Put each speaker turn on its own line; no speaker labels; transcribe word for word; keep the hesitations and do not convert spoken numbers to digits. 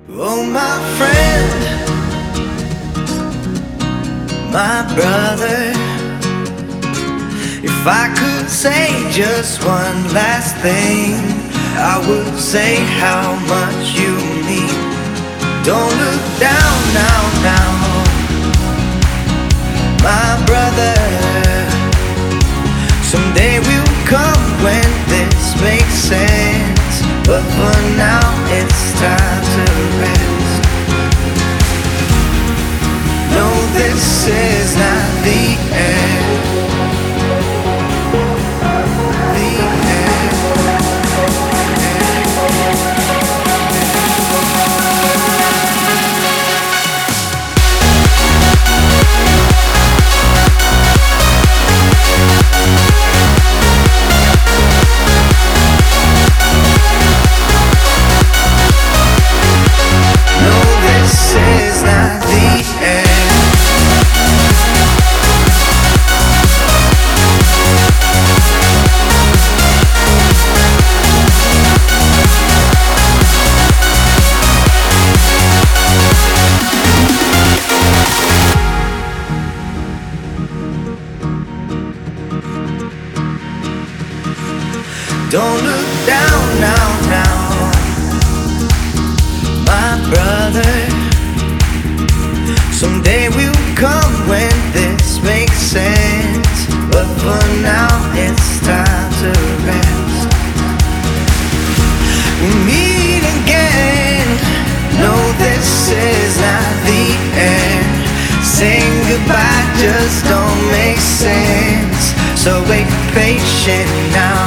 Oh, my friend, my brother, if I could say just one last thing, I would say how much you mean. Don't look down now, now, my brother. Someday will come when this makes sense, but for now it's time to rest. No, this is not the end. The end. This is not the end. Don't look down now, now, my brother. Someday will come when this makes sense, but for now it's time to rest. We meet again. No, this is not the end. Saying goodbye just don't make sense. So wait patient now.